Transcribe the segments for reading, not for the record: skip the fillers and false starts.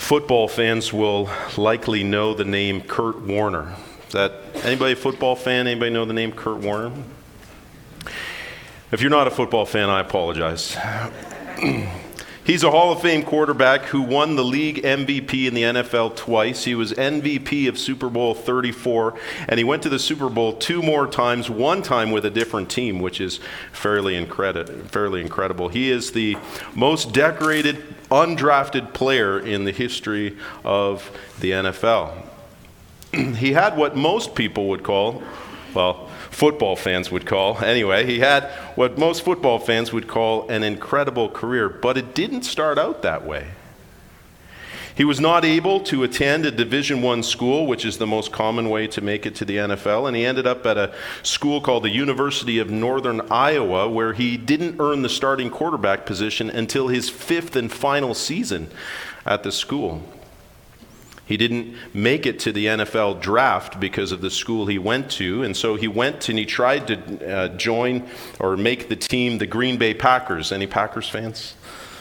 Football fans will likely know the name Kurt Warner. Is that anybody a football fan? Anybody know the name Kurt Warner? If you're not a football fan, I apologize. He's a Hall of Fame quarterback who won the league MVP in the NFL twice. He was MVP of Super Bowl 34, and he went to the Super Bowl 2 more times, one time with a different team, which is fairly incredible. He is the most decorated, undrafted player in the history of the NFL. He had what most people would call, football fans would call. Anyway, he had what most football fans would call an incredible career, but it didn't start out that way. He was not able to attend a Division I school, which is the most common way to make it to the NFL, and he ended up at a school called the University of Northern Iowa, where he didn't earn the starting quarterback position until his 5th and final season at the school. He didn't make it to the NFL draft because of the school he went to, and so he went and he tried to join or make the team, the Green Bay Packers. Any Packers fans?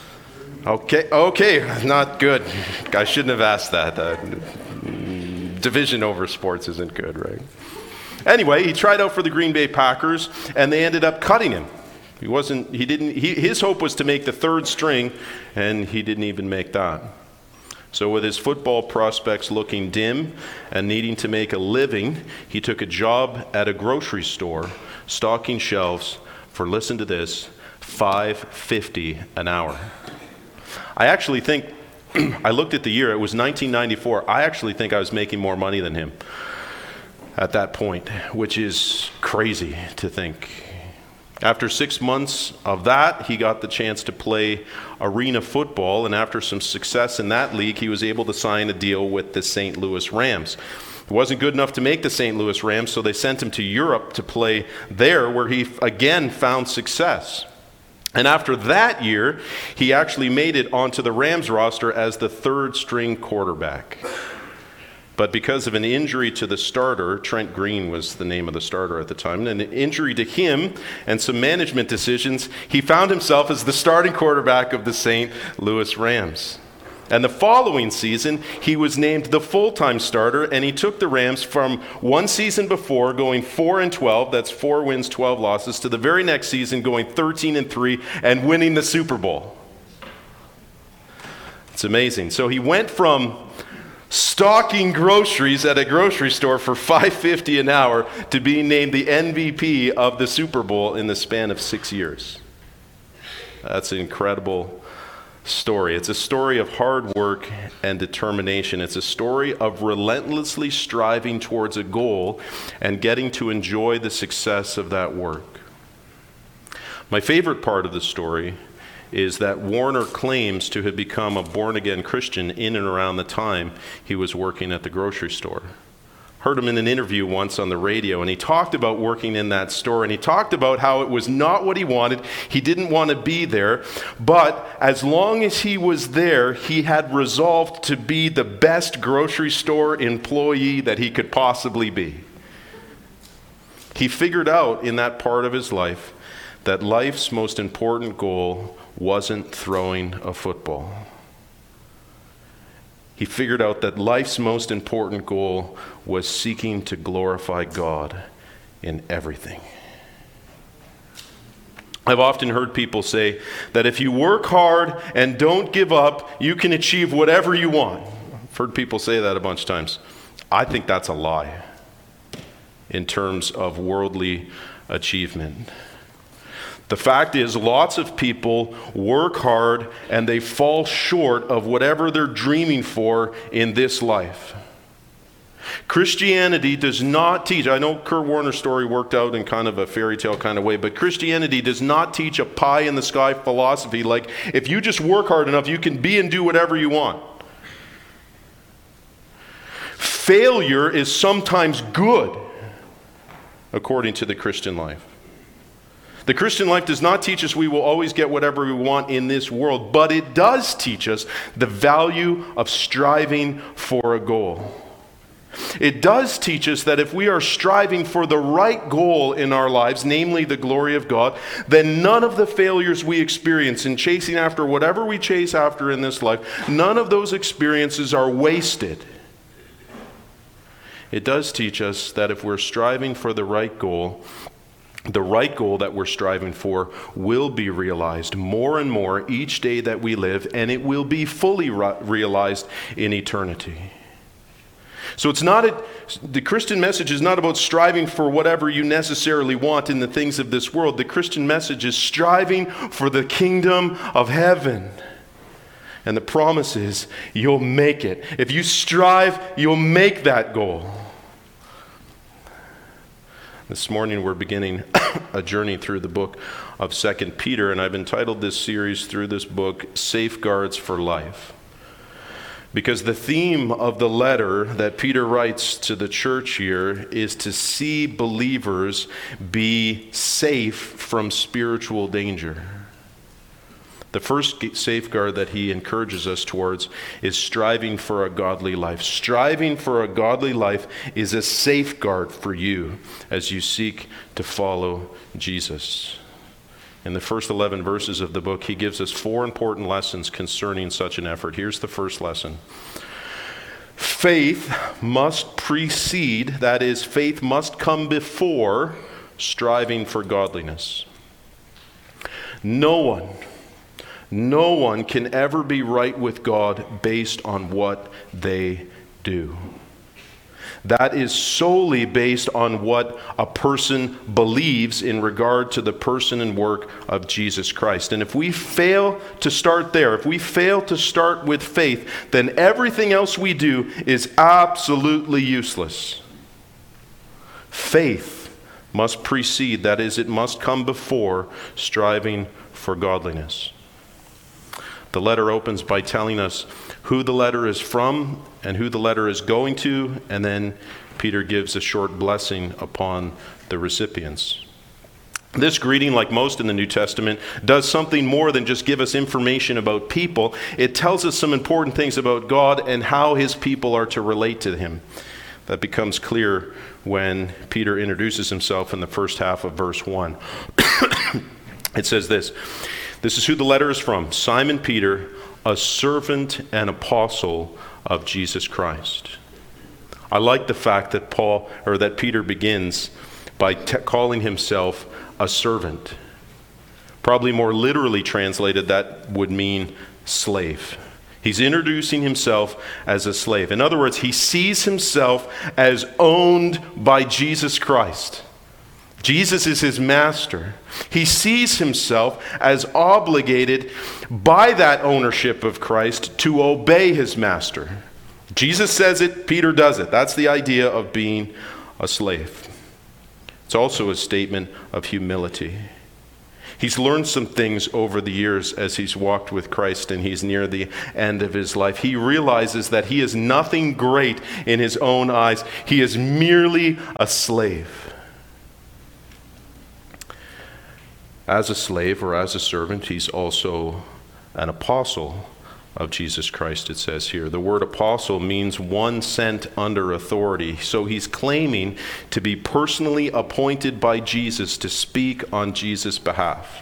Okay, not good. I shouldn't have asked that. Division over sports isn't good, right? Anyway, he tried out for the Green Bay Packers, and they ended up cutting him. His hope was to make the 3rd string, and he didn't even make that. So with his football prospects looking dim and needing to make a living, he took a job at a grocery store, stocking shelves for, listen to this, $5.50 an hour. I actually think, I looked at the year, it was 1994. I actually think I was making more money than him at that point, which is crazy to think. After 6 months of that, he got the chance to play arena football, and after some success in that league, he was able to sign a deal with the St. Louis Rams. It wasn't good enough to make the St. Louis Rams, so they sent him to Europe to play there, where he again found success. And after that year, he actually made it onto the Rams roster as the 3rd string quarterback. But because of an injury to the starter, Trent Green was the name of the starter at the time, and an injury to him and some management decisions, he found himself as the starting quarterback of the St. Louis Rams. And the following season, he was named the full-time starter, and he took the Rams from one season before going 4-12, that's 4 wins, 12 losses, to the very next season going 13-3 and winning the Super Bowl. It's amazing. So he went from stocking groceries at a grocery store for $5.50 an hour to being named the MVP of the Super Bowl in the span of 6 years. That's an incredible story. It's a story of hard work and determination. It's a story of relentlessly striving towards a goal and getting to enjoy the success of that work. My favorite part of the story is that Warner claims to have become a born-again Christian in and around the time he was working at the grocery store. Heard him in an interview once on the radio, and he talked about working in that store, and he talked about how it was not what he wanted. He didn't want to be there, but as long as he was there, he had resolved to be the best grocery store employee that he could possibly be. He figured out in that part of his life that life's most important goal wasn't throwing a football. He figured out that life's most important goal was seeking to glorify God in everything. I've often heard people say that if you work hard and don't give up, you can achieve whatever you want. I've heard people say that a bunch of times. I think that's a lie in terms of worldly achievement. The fact is, lots of people work hard and they fall short of whatever they're dreaming for in this life. Christianity does not teach, I know Kurt Warner's story worked out in kind of a fairy tale kind of way, but Christianity does not teach a pie in the sky philosophy like if you just work hard enough, you can be and do whatever you want. Failure is sometimes good, according to the Christian life. The Christian life does not teach us we will always get whatever we want in this world, but it does teach us the value of striving for a goal. It does teach us that if we are striving for the right goal in our lives, namely the glory of God, then none of the failures we experience in chasing after whatever we chase after in this life, none of those experiences are wasted. It does teach us that if we're striving for the right goal that we're striving for will be realized more and more each day that we live, and it will be fully realized in eternity. So the Christian message is not about striving for whatever you necessarily want in the things of this world. The Christian message is striving for the kingdom of heaven. And the promise is you'll make it. If you strive, you'll make that goal. This morning we're beginning a journey through the book of 2 Peter, and I've entitled this series through this book, Safeguards for Life. Because the theme of the letter that Peter writes to the church here is to see believers be safe from spiritual danger. The first safeguard that he encourages us towards is striving for a godly life. Striving for a godly life is a safeguard for you as you seek to follow Jesus. In the first 11 verses of the book, he gives us 4 important lessons concerning such an effort. Here's the first lesson. Faith must precede, that is, faith must come before striving for godliness. No one can ever be right with God based on what they do. That is solely based on what a person believes in regard to the person and work of Jesus Christ. And if we fail to start there, if we fail to start with faith, then everything else we do is absolutely useless. Faith must precede, that is, it must come before striving for godliness. The letter opens by telling us who the letter is from and who the letter is going to, and then Peter gives a short blessing upon the recipients. This greeting, like most in the New Testament, does something more than just give us information about people. It tells us some important things about God and how his people are to relate to him. That becomes clear when Peter introduces himself in the first half of verse 1. It says this. This is who the letter is from. Simon Peter, a servant and apostle of Jesus Christ. I like the fact that Peter begins by calling himself a servant. Probably more literally translated, that would mean slave. He's introducing himself as a slave. In other words, he sees himself as owned by Jesus Christ. Jesus is his master. He sees himself as obligated by that ownership of Christ to obey his master. Jesus says it, Peter does it. That's the idea of being a slave. It's also a statement of humility. He's learned some things over the years as he's walked with Christ and he's near the end of his life. He realizes that he is nothing great in his own eyes. He is merely a slave. As a slave or as a servant, he's also an apostle of Jesus Christ, it says here. The word apostle means one sent under authority. So he's claiming to be personally appointed by Jesus to speak on Jesus' behalf.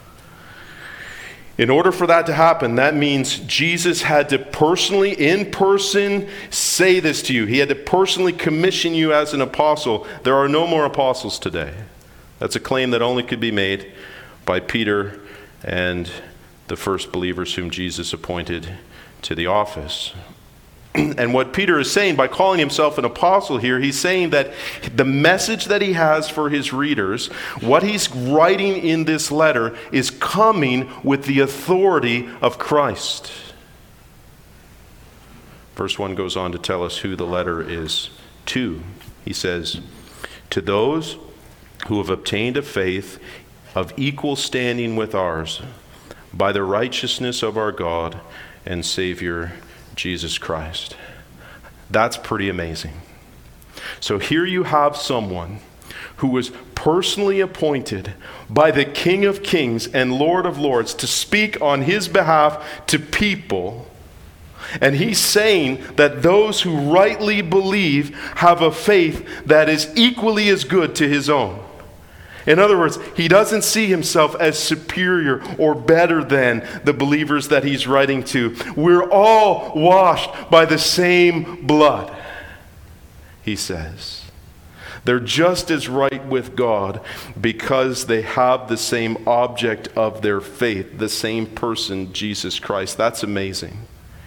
In order for that to happen, that means Jesus had to personally, in person, say this to you. He had to personally commission you as an apostle. There are no more apostles today. That's a claim that only could be made by Peter and the first believers whom Jesus appointed to the office. And what Peter is saying by calling himself an apostle here, he's saying that the message that he has for his readers, what he's writing in this letter, is coming with the authority of Christ. Verse 1 goes on to tell us who the letter is to. He says, "To those who have obtained a faith of equal standing with ours, by the righteousness of our God and Savior, Jesus Christ." That's pretty amazing. So here you have someone who was personally appointed by the King of Kings and Lord of Lords to speak on his behalf to people. And he's saying that those who rightly believe have a faith that is equally as good to his own. In other words, he doesn't see himself as superior or better than the believers that he's writing to. We're all washed by the same blood, he says. They're just as right with God because they have the same object of their faith, the same person, Jesus Christ. That's amazing.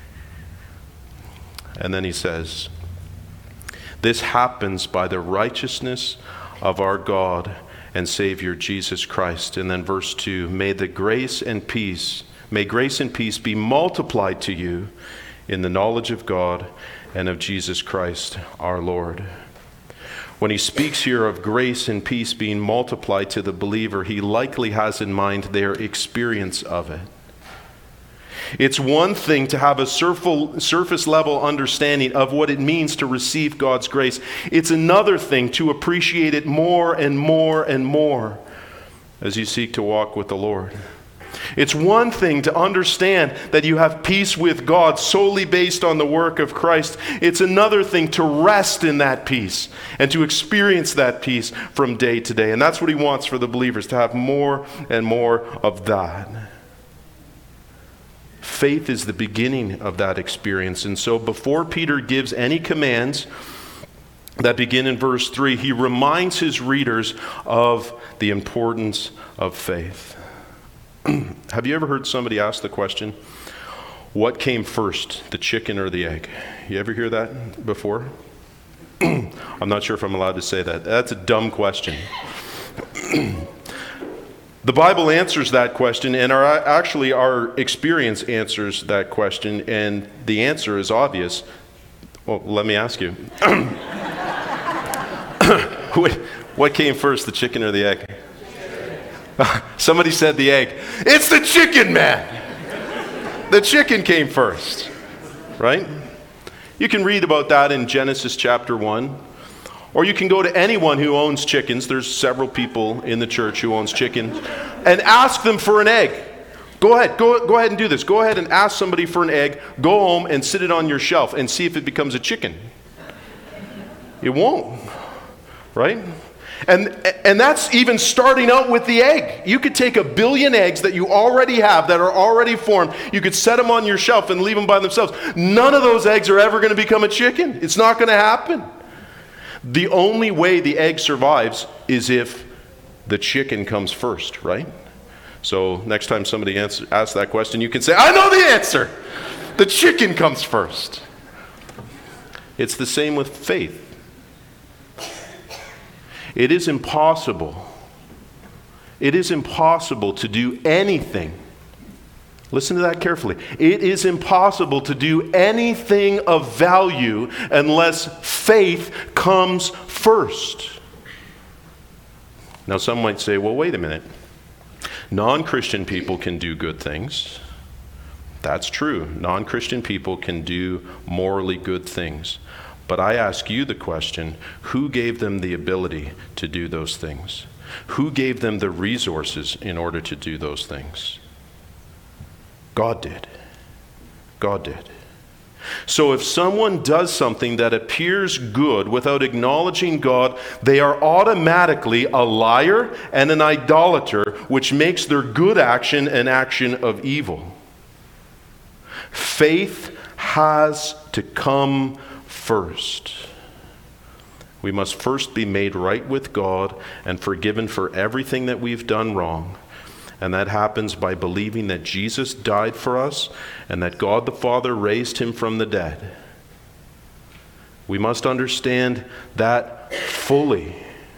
And then he says, this happens by the righteousness of our God and Savior Jesus Christ. And then verse 2, may grace and peace be multiplied to you in the knowledge of God and of Jesus Christ our Lord. When he speaks here of grace and peace being multiplied to the believer, he likely has in mind their experience of it. It's one thing to have a surface level understanding of what it means to receive God's grace. It's another thing to appreciate it more and more and more as you seek to walk with the Lord. It's one thing to understand that you have peace with God solely based on the work of Christ. It's another thing to rest in that peace and to experience that peace from day to day. And that's what he wants for the believers, to have more and more of that. Faith is the beginning of that experience. And so before Peter gives any commands that begin in verse 3, he reminds his readers of the importance of faith. Have you ever heard somebody ask the question, what came first, the chicken or the egg? You ever hear that before? I'm not sure if I'm allowed to say that. That's a dumb question. The Bible answers that question, and our experience answers that question, and the answer is obvious. Well, let me ask you. What came first, the chicken or the egg? Somebody said the egg. It's the chicken, man! The chicken came first, right? You can read about that in Genesis chapter 1. Or you can go to anyone who owns chickens. There's several people in the church who owns chickens. And ask them for an egg. Go ahead and do this. Go ahead and ask somebody for an egg. Go home and sit it on your shelf and see if it becomes a chicken. It won't. Right? And that's even starting out with the egg. You could take 1 billion eggs that you already have, that are already formed. You could set them on your shelf and leave them by themselves. None of those eggs are ever going to become a chicken. It's not going to happen. The only way the egg survives is if the chicken comes first, right? So next time somebody asks that question, you can say, I know the answer. The chicken comes first. It's the same with faith. It is impossible to do anything. Listen to that carefully. It is impossible to do anything of value unless faith comes first. Now, some might say, well, wait a minute. Non-Christian people can do good things. That's true. Non-Christian people can do morally good things. But I ask you the question, who gave them the ability to do those things? Who gave them the resources in order to do those things? God did. God did. So if someone does something that appears good without acknowledging God, they are automatically a liar and an idolater, which makes their good action an action of evil. Faith has to come first. We must first be made right with God and forgiven for everything that we've done wrong. And that happens by believing that Jesus died for us and that God the Father raised him from the dead. We must understand that fully.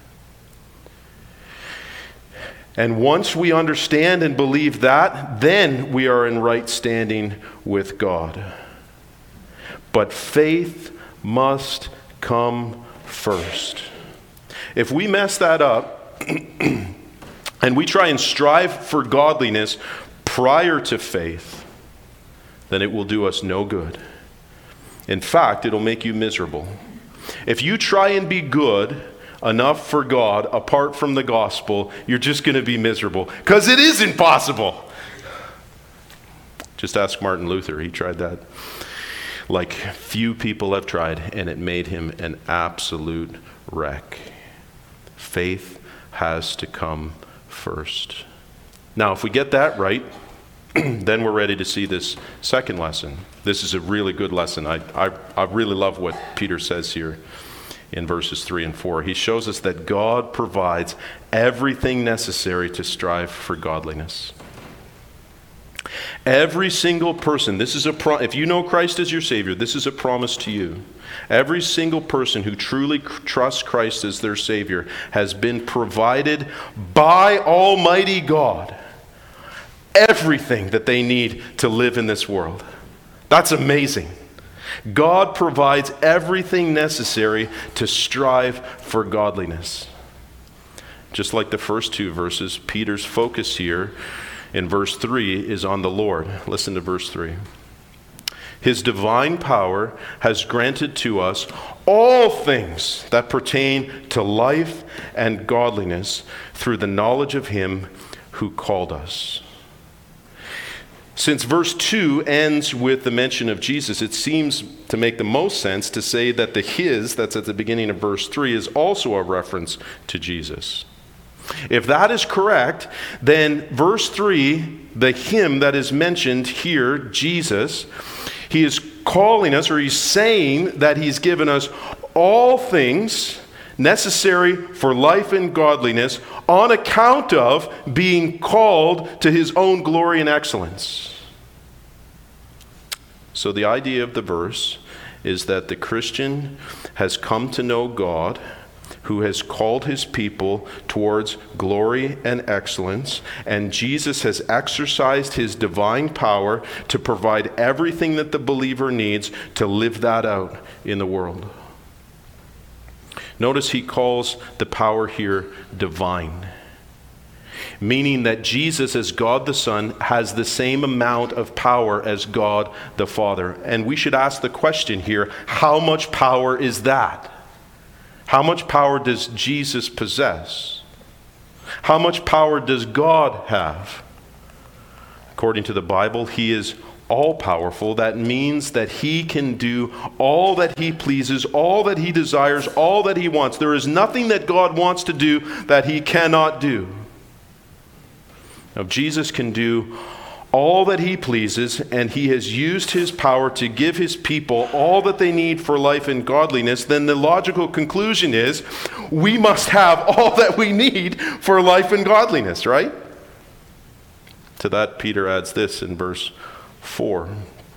And once we understand and believe that, then we are in right standing with God. But faith must come first. If we mess that up, and we try and strive for godliness prior to faith, then it will do us no good. In fact, it'll make you miserable. If you try and be good enough for God apart from the gospel, you're just going to be miserable, because it is impossible. Just ask Martin Luther. He tried that. like few people have tried, and it made him an absolute wreck. Faith has to come first. Now, if we get that right, then we're ready to see this second lesson. This is a really good lesson. I really love what Peter says here in verses 3 and 4. He shows us that God provides everything necessary to strive for godliness. Every single person, this is if you know Christ as your Savior, this is a promise to you. Every single person who truly trusts Christ as their Savior has been provided by Almighty God everything that they need to live in this world. That's amazing. God provides everything necessary to strive for godliness. Just like the first two verses, Peter's focus here in verse 3 is on the Lord. Listen to verse 3. His divine power has granted to us all things that pertain to life and godliness through the knowledge of him who called us. Since verse 2 ends with the mention of Jesus, it seems to make the most sense to say that the his, that's at the beginning of verse 3, is also a reference to Jesus. If that is correct, then verse 3, the him that is mentioned here, Jesus, he is calling us, or he's saying that he's given us all things necessary for life and godliness on account of being called to his own glory and excellence. So the idea of the verse is that the Christian has come to know God, who has called his people towards glory and excellence, and Jesus has exercised his divine power to provide everything that the believer needs to live that out in the world. Notice he calls the power here divine, meaning that Jesus, as God the Son, has the same amount of power as God the Father. And we should ask the question here, how much power is that? How much power does Jesus possess? How much power does God have? According to the Bible, he is all-powerful. That means that he can do all that he pleases, all that he desires, all that he wants. There is nothing that God wants to do that he cannot do. Now, Jesus can do all that he pleases, and he has used his power to give his people all that they need for life and godliness. Then the logical conclusion is we must have all that we need for life and godliness, right? To that, Peter adds this in verse 4.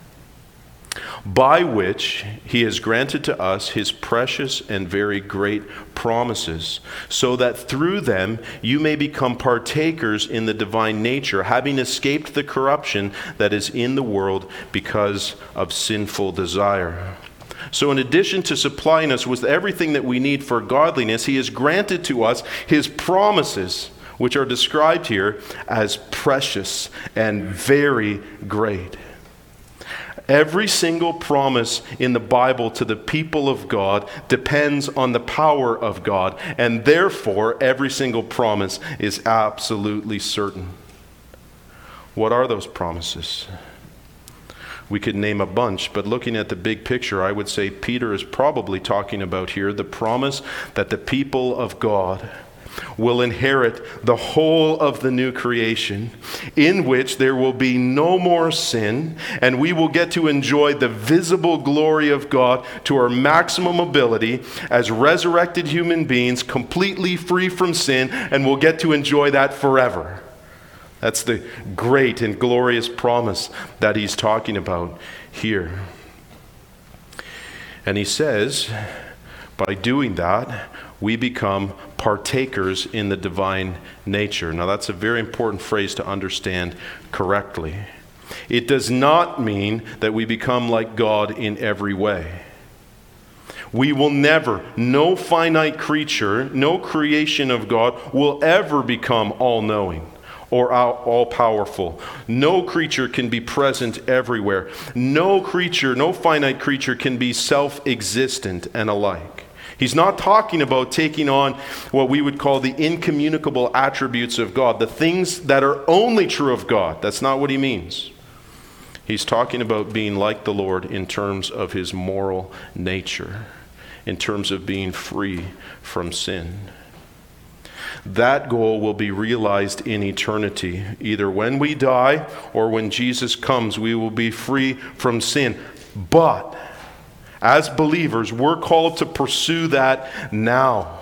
By which he has granted to us his precious and very great promises, so that through them you may become partakers in the divine nature, having escaped the corruption that is in the world because of sinful desire. So in addition to supplying us with everything that we need for godliness, he has granted to us his promises, which are described here as precious and very great. Every single promise in the Bible to the people of God depends on the power of God, and therefore every single promise is absolutely certain. What are those promises? We could name a bunch, but looking at the big picture, I would say Peter is probably talking about here the promise that the people of God will inherit the whole of the new creation, in which there will be no more sin, and we will get to enjoy the visible glory of God to our maximum ability as resurrected human beings, completely free from sin, and we'll get to enjoy that forever. That's the great and glorious promise that he's talking about here. And he says, by doing that, we become partakers in the divine nature. Now, that's a very important phrase to understand correctly. It does not mean that we become like God in every way. We will never, no finite creature, no creation of God will ever become all-knowing or all-powerful. No creature can be present everywhere. No creature, no finite creature can be self-existent and alike. He's not talking about taking on what we would call the incommunicable attributes of God, the things that are only true of God. That's not what he means. He's talking about being like the Lord in terms of his moral nature, in terms of being free from sin. That goal will be realized in eternity. Either when we die or when Jesus comes, we will be free from sin. But as believers, we're called to pursue that now.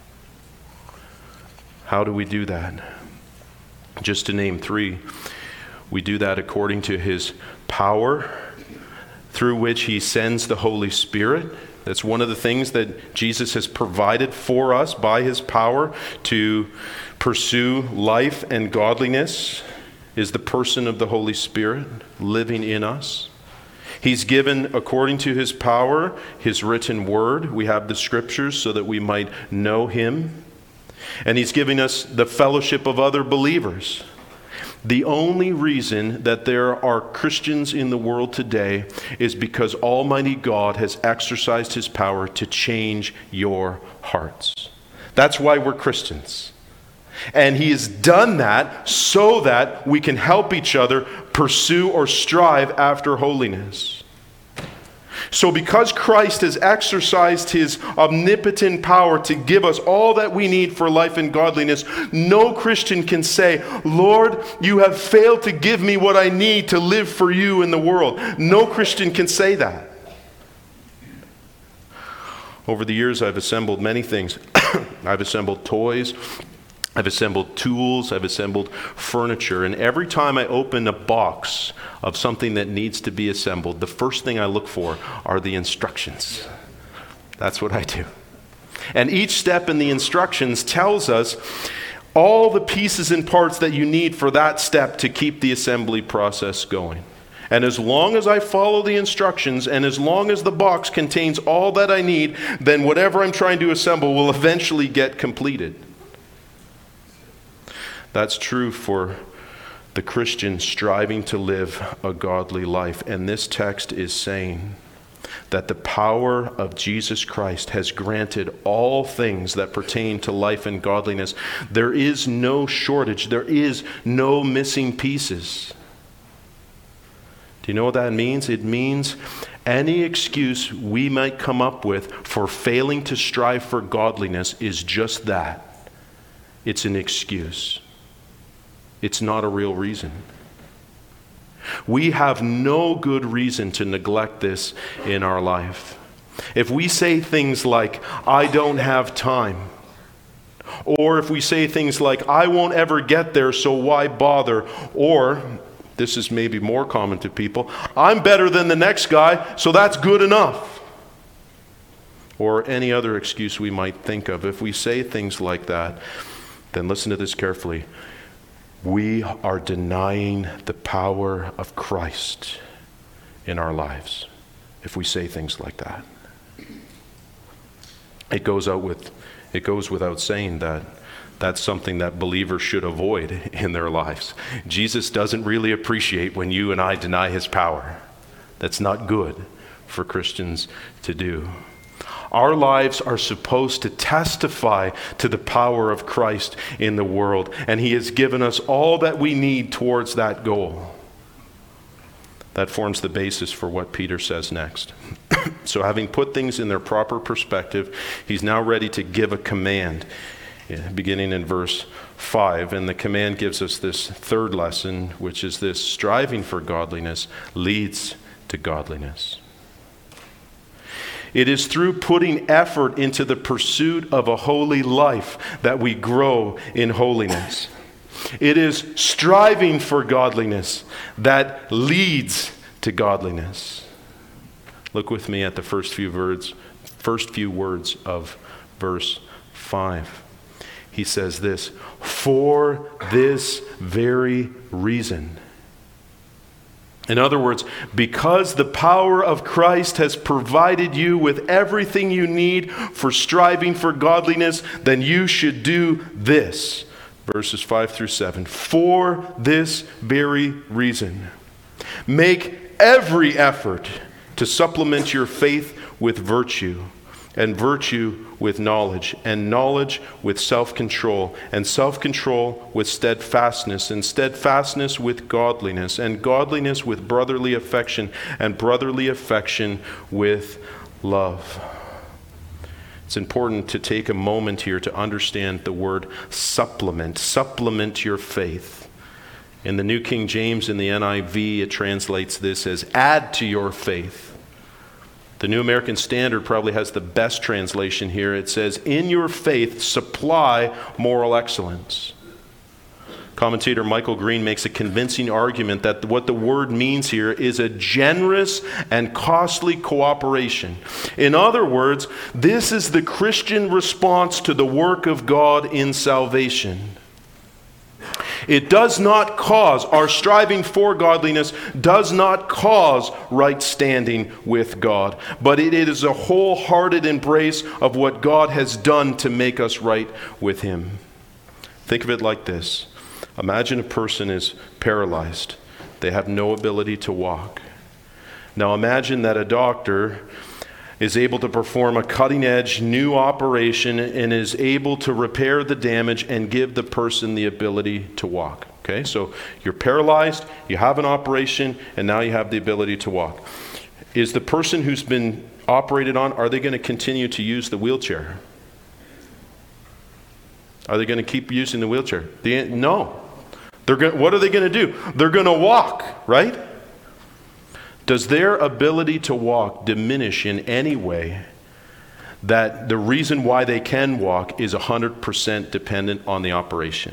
How do we do that? Just to name three, we do that according to his power, through which he sends the Holy Spirit. That's one of the things that Jesus has provided for us by his power to pursue life and godliness, is the person of the Holy Spirit living in us. He's given, according to his power, his written word. We have the scriptures so that we might know him. And he's giving us the fellowship of other believers. The only reason that there are Christians in the world today is because Almighty God has exercised his power to change your hearts. That's why we're Christians. And he has done that so that we can help each other pursue or strive after holiness. So because Christ has exercised his omnipotent power to give us all that we need for life and godliness, no Christian can say, Lord, you have failed to give me what I need to live for you in the world. No Christian can say that. Over the years, I've assembled many things. I've assembled toys. I've assembled tools, I've assembled furniture, and every time I open a box of something that needs to be assembled, the first thing I look for are the instructions. That's what I do. And each step in the instructions tells us all the pieces and parts that you need for that step to keep the assembly process going. And as long as I follow the instructions, and as long as the box contains all that I need, then whatever I'm trying to assemble will eventually get completed. That's true for the Christian striving to live a godly life. And this text is saying that the power of Jesus Christ has granted all things that pertain to life and godliness. There is no shortage. There is no missing pieces. Do you know what that means? It means any excuse we might come up with for failing to strive for godliness is just that. It's an excuse. It's not a real reason. We have no good reason to neglect this in our life. If we say things like, I don't have time, or if we say things like, I won't ever get there, so why bother? Or, this is maybe more common to people, I'm better than the next guy, so that's good enough. Or any other excuse we might think of. If we say things like that, then listen to this carefully. We are denying the power of Christ in our lives if we say things like that. It goes without saying that that's something that believers should avoid in their lives. Jesus doesn't really appreciate when you and I deny his power. That's not good for Christians to do. Our lives are supposed to testify to the power of Christ in the world, and he has given us all that we need towards that goal. That forms the basis for what Peter says next. So having put things in their proper perspective, he's now ready to give a command, beginning in verse 5. And the command gives us this third lesson, which is this: striving for godliness leads to godliness. It is through putting effort into the pursuit of a holy life that we grow in holiness. It is striving for godliness that leads to godliness. Look with me at the first few words of verse 5. He says this: for this very reason. In other words, because the power of Christ has provided you with everything you need for striving for godliness, then you should do this. Verses 5 through 7. For this very reason, make every effort to supplement your faith with virtue, and virtue with knowledge, and knowledge with self-control, and self-control with steadfastness, and steadfastness with godliness, and godliness with brotherly affection, and brotherly affection with love. It's important to take a moment here to understand the word supplement. Supplement your faith. In the New King James and the NIV, it translates this as add to your faith. The New American Standard probably has the best translation here. It says, in your faith, supply moral excellence. Commentator Michael Green makes a convincing argument that what the word means here is a generous and costly cooperation. In other words, this is the Christian response to the work of God in salvation. It does not cause, our striving for godliness does not cause right standing with God, but it is a wholehearted embrace of what God has done to make us right with Him. Think of it like this. Imagine a person is paralyzed. They have no ability to walk. Now imagine that a doctor is able to perform a cutting-edge new operation and is able to repair the damage and give the person the ability to walk. Okay, so you're paralyzed, you have an operation, and now you have the ability to walk. Is the person who's been operated on, are they going to continue to use the wheelchair? Are they going to keep using the wheelchair? No. What are they going to do? They're going to walk, right? Does their ability to walk diminish in any way that the reason why they can walk is 100% dependent on the operation?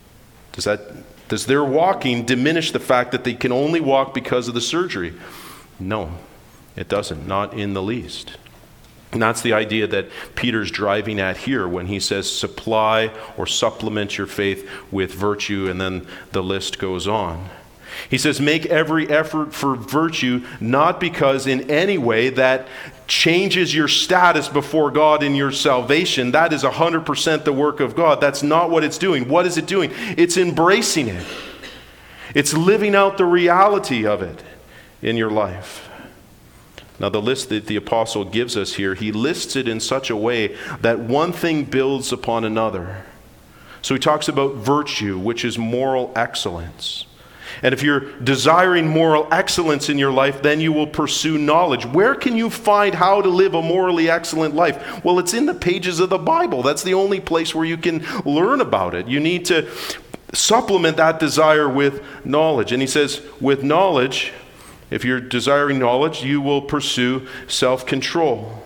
Does their walking diminish the fact that they can only walk because of the surgery? No, it doesn't, not in the least. And that's the idea that Peter's driving at here when he says supply or supplement your faith with virtue, and then the list goes on. He says, make every effort for virtue, not because in any way that changes your status before God in your salvation. That is 100% the work of God. That's not what it's doing. What is it doing? It's embracing it. It's living out the reality of it in your life. Now, the list that the apostle gives us here, he lists it in such a way that one thing builds upon another. So he talks about virtue, which is moral excellence. And if you're desiring moral excellence in your life, then you will pursue knowledge. Where can you find how to live a morally excellent life? Well, it's in the pages of the Bible. That's the only place where you can learn about it. You need to supplement that desire with knowledge. And he says, with knowledge, if you're desiring knowledge, you will pursue self-control.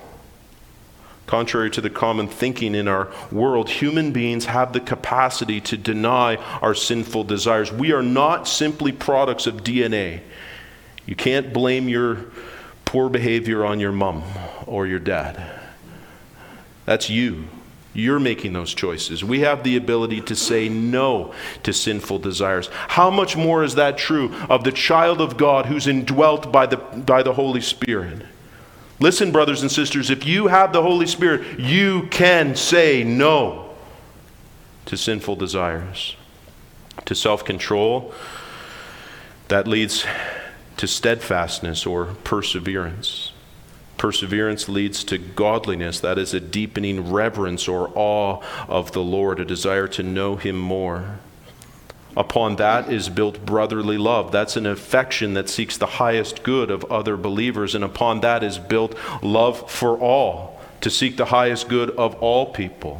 Contrary to the common thinking in our world, human beings have the capacity to deny our sinful desires. We are not simply products of DNA. You can't blame your poor behavior on your mom or your dad. That's you. You're making those choices. We have the ability to say no to sinful desires. How much more is that true of the child of God who's indwelt by the Holy Spirit? Listen, brothers and sisters, if you have the Holy Spirit, you can say no to sinful desires, to self-control. That leads to steadfastness or perseverance. Perseverance leads to godliness. That is a deepening reverence or awe of the Lord, a desire to know Him more. Upon that is built brotherly love. That's an affection that seeks the highest good of other believers. And upon that is built love for all, to seek the highest good of all people.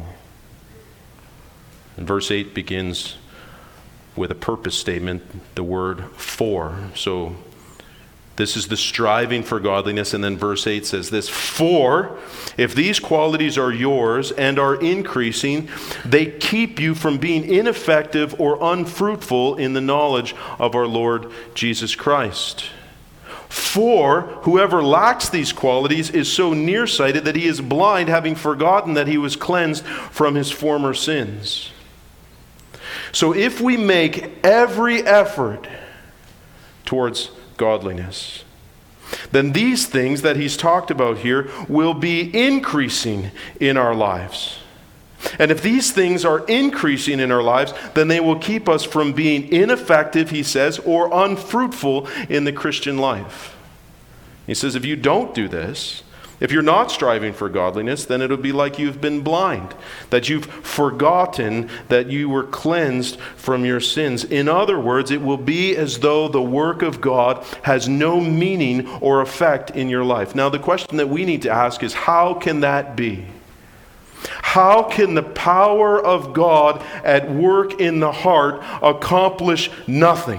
And verse 8 begins with a purpose statement, the word for. So this is the striving for godliness. And then verse 8 says this, for if these qualities are yours and are increasing, they keep you from being ineffective or unfruitful in the knowledge of our Lord Jesus Christ. For whoever lacks these qualities is so nearsighted that he is blind, having forgotten that he was cleansed from his former sins. So if we make every effort towards godliness, then these things that he's talked about here will be increasing in our lives. And if these things are increasing in our lives, then they will keep us from being ineffective, he says, or unfruitful in the Christian life. He says if you don't do this, If you're not striving for godliness, then it'll be like you've been blind, that you've forgotten that you were cleansed from your sins. In other words, it will be as though the work of God has no meaning or effect in your life. Now, the question that we need to ask is, how can that be? How can the power of God at work in the heart accomplish nothing?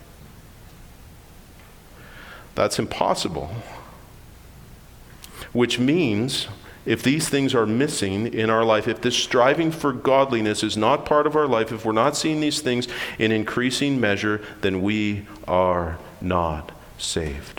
That's impossible. Which means, if these things are missing in our life, if this striving for godliness is not part of our life, if we're not seeing these things in increasing measure, then we are not saved.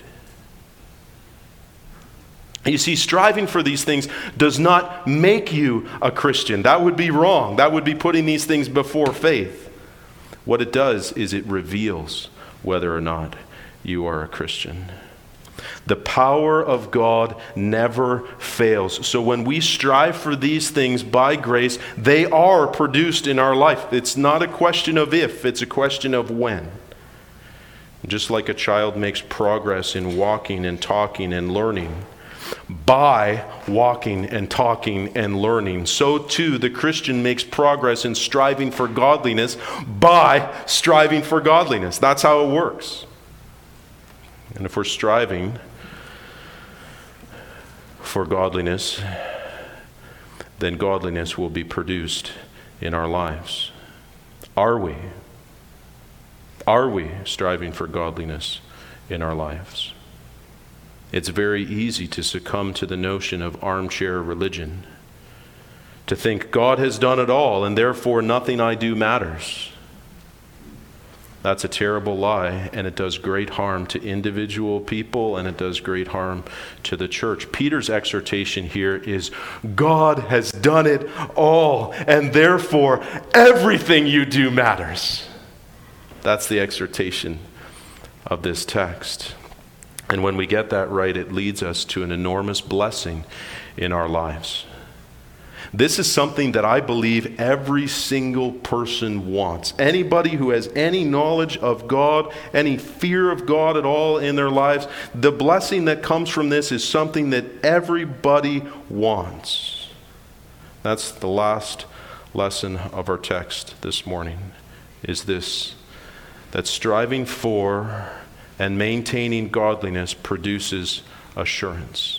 You see, striving for these things does not make you a Christian. That would be wrong. That would be putting these things before faith. What it does is it reveals whether or not you are a Christian. The power of God never fails. So when we strive for these things by grace, they are produced in our life. It's not a question of if, it's a question of when. Just like a child makes progress in walking and talking and learning, by walking and talking and learning, so too the Christian makes progress in striving for godliness by striving for godliness. That's how it works. And if we're striving for godliness, then godliness will be produced in our lives. Are we? Are we striving for godliness in our lives? It's very easy to succumb to the notion of armchair religion, to think God has done it all and therefore nothing I do matters. That's a terrible lie, and it does great harm to individual people, and it does great harm to the church. Peter's exhortation here is, God has done it all, and therefore everything you do matters. That's the exhortation of this text. And when we get that right, it leads us to an enormous blessing in our lives. This is something that I believe every single person wants. Anybody who has any knowledge of God, any fear of God at all in their lives, the blessing that comes from this is something that everybody wants. That's the last lesson of our text this morning, is this, that striving for and maintaining godliness produces assurance.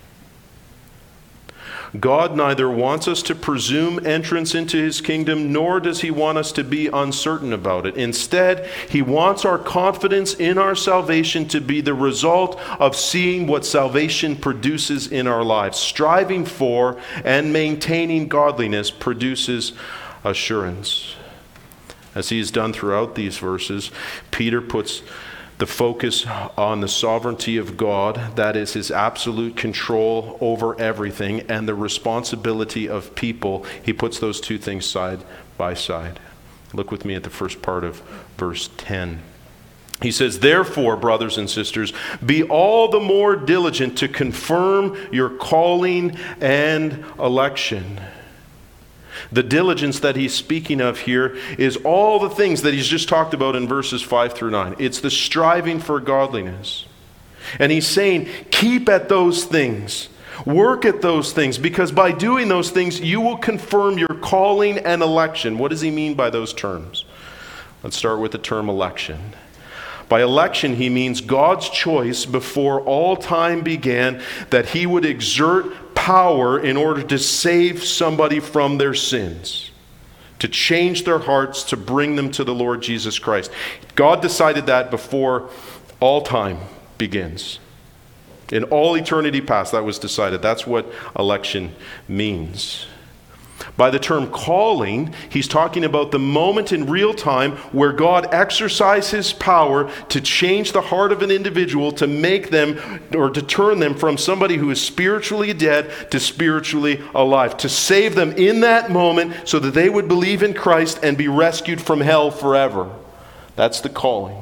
God neither wants us to presume entrance into his kingdom, nor does he want us to be uncertain about it. Instead, he wants our confidence in our salvation to be the result of seeing what salvation produces in our lives. Striving for and maintaining godliness produces assurance. As he has done throughout these verses, Peter puts the focus on the sovereignty of God, that is his absolute control over everything, and the responsibility of people. He puts those two things side by side. Look with me at the first part of verse 10. He says, therefore, brothers and sisters, be all the more diligent to confirm your calling and election. The diligence that he's speaking of here is all the things that he's just talked about in verses 5 through 9. It's the striving for godliness. And he's saying, keep at those things. Work at those things, because by doing those things, you will confirm your calling and election. What does he mean by those terms? Let's start with the term election. By election, he means God's choice before all time began that he would exert power in order to save somebody from their sins, to change their hearts, to bring them to the Lord Jesus Christ. God decided that before all time begins. In all eternity past, that was decided. That's what election means. By the term calling, he's talking about the moment in real time where God exercises his power to change the heart of an individual, to make them or to turn them from somebody who is spiritually dead to spiritually alive, to save them in that moment so that they would believe in Christ and be rescued from hell forever. That's the calling.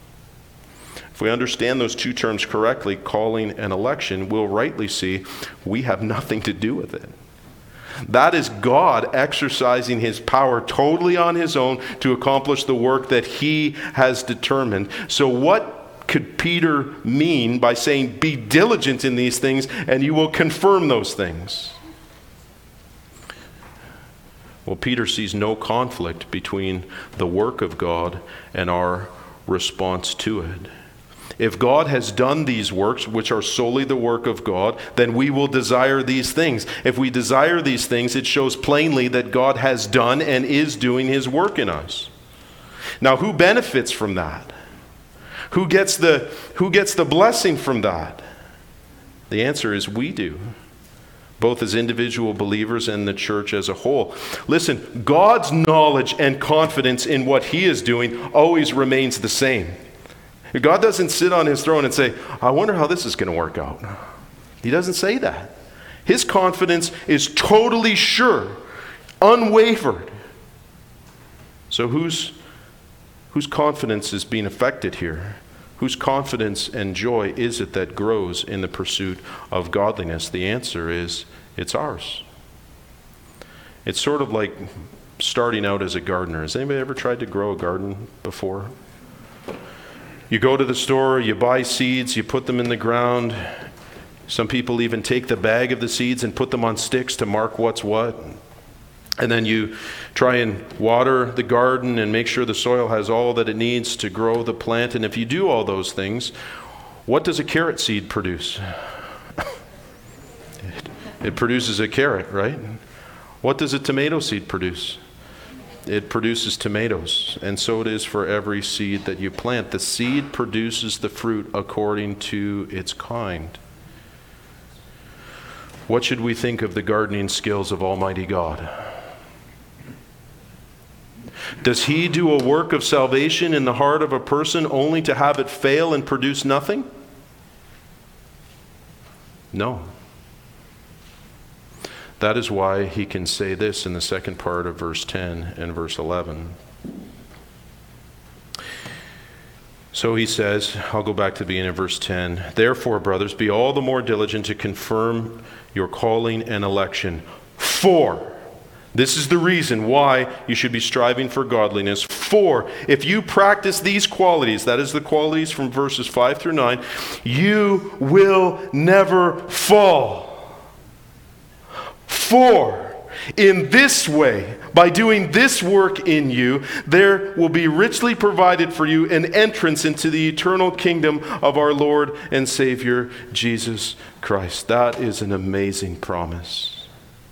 If we understand those two terms correctly, calling and election, we'll rightly see we have nothing to do with it. That is God exercising his power totally on his own to accomplish the work that he has determined. So what could Peter mean by saying, be diligent in these things and you will confirm those things? Well, Peter sees no conflict between the work of God and our response to it. If God has done these works, which are solely the work of God, then we will desire these things. If we desire these things, it shows plainly that God has done and is doing his work in us. Now, who benefits from that? Who gets the blessing from that? The answer is we do, both as individual believers and the church as a whole. Listen, God's knowledge and confidence in what he is doing always remains the same. God doesn't sit on his throne and say, I wonder how this is going to work out. He doesn't say that. His confidence is totally sure, unwavered. So whose confidence is being affected here? Whose confidence and joy is it that grows in the pursuit of godliness? The answer is, it's ours. It's sort of like starting out as a gardener. Has anybody ever tried to grow a garden before? You go to the store, you buy seeds, you put them in the ground. Some people even take the bag of the seeds and put them on sticks to mark what's what. And then you try and water the garden and make sure the soil has all that it needs to grow the plant. And if you do all those things, what does a carrot seed produce? It produces a carrot, right? What does a tomato seed produce? It produces tomatoes, and so it is for every seed that you plant. The seed produces the fruit according to its kind. What should we think of the gardening skills of Almighty God? Does he do a work of salvation in the heart of a person only to have it fail and produce nothing? No. That is why he can say this in the second part of verse 10 and verse 11. So he says, I'll go back to the beginning of verse 10. Therefore, brothers, be all the more diligent to confirm your calling and election. For, this is the reason why you should be striving for godliness. For, if you practice these qualities, that is the qualities from verses 5 through 9, you will never fall. For in this way, by doing this work in you, there will be richly provided for you an entrance into the eternal kingdom of our Lord and Savior, Jesus Christ. That is an amazing promise.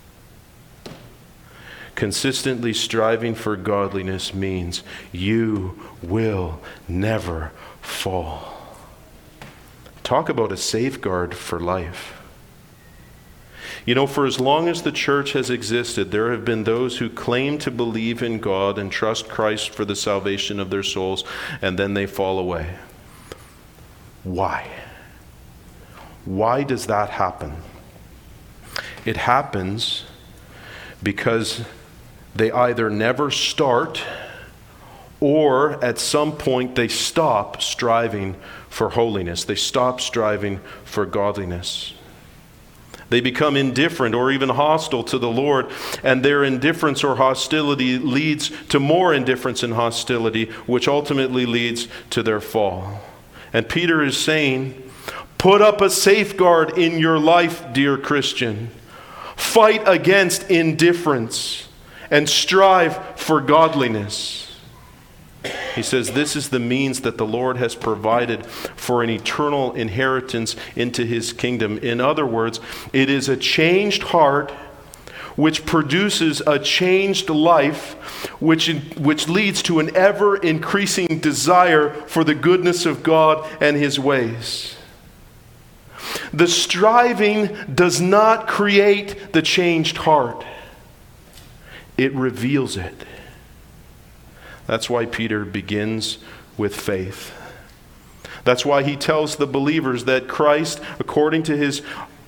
Consistently striving for godliness means you will never fall. Talk about a safeguard for life. You know, for as long as the church has existed, there have been those who claim to believe in God and trust Christ for the salvation of their souls, and then they fall away. Why? Why does that happen? It happens because they either never start or at some point they stop striving for holiness. They stop striving for godliness. They become indifferent or even hostile to the Lord, and their indifference or hostility leads to more indifference and hostility, which ultimately leads to their fall. And Peter is saying, put up a safeguard in your life, dear Christian. Fight against indifference and strive for godliness. He says this is the means that the Lord has provided for an eternal inheritance into his kingdom. In other words, it is a changed heart which produces a changed life, which leads to an ever-increasing desire for the goodness of God and his ways. The striving does not create the changed heart. It reveals it. That's why Peter begins with faith. That's why he tells the believers that Christ, according to his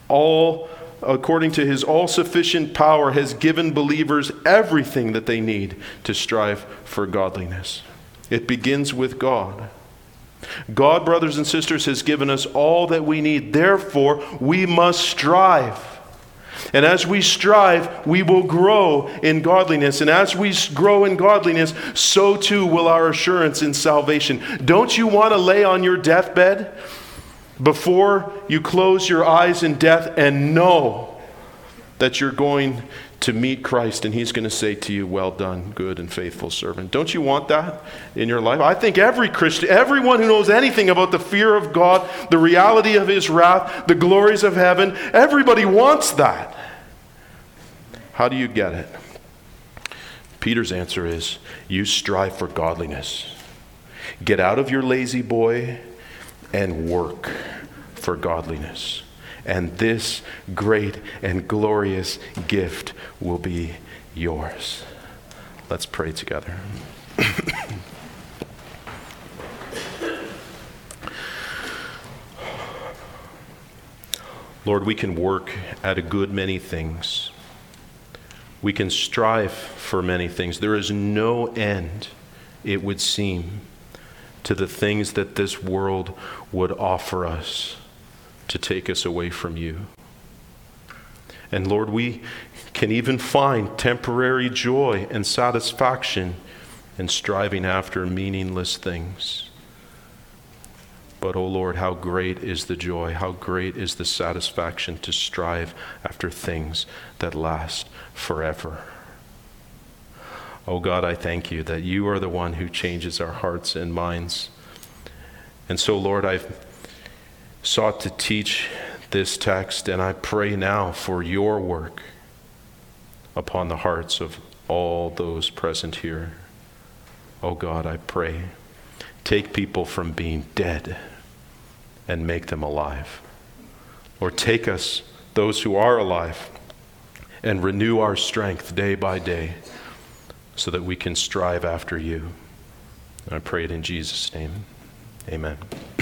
all-sufficient power, has given believers everything that they need to strive for godliness. It begins with God. God, brothers and sisters, has given us all that we need. Therefore, we must strive. And as we strive, we will grow in godliness. And as we grow in godliness, so too will our assurance in salvation. Don't you want to lay on your deathbed before you close your eyes in death and know that you're going to meet Christ and he's going to say to you, well done, good and faithful servant? Don't you want that in your life? I think every Christian, everyone who knows anything about the fear of God, the reality of his wrath, the glories of heaven, everybody wants that. How do you get it? Peter's answer is, you strive for godliness. Get out of your lazy boy and work for godliness. And this great and glorious gift will be yours. Let's pray together. Lord, we can work at a good many things. We can strive for many things. There is no end, it would seem, to the things that this world would offer us to take us away from you. And Lord, we can even find temporary joy and satisfaction in striving after meaningless things. But, oh Lord, how great is the joy, how great is the satisfaction to strive after things that last forever. Oh God, I thank you that you are the one who changes our hearts and minds. And so, Lord, I've sought to teach this text, and I pray now for your work upon the hearts of all those present here. Oh God, I pray, take people from being dead and make them alive. Or take us, those who are alive, and renew our strength day by day so that we can strive after you. I pray it in Jesus' name. Amen.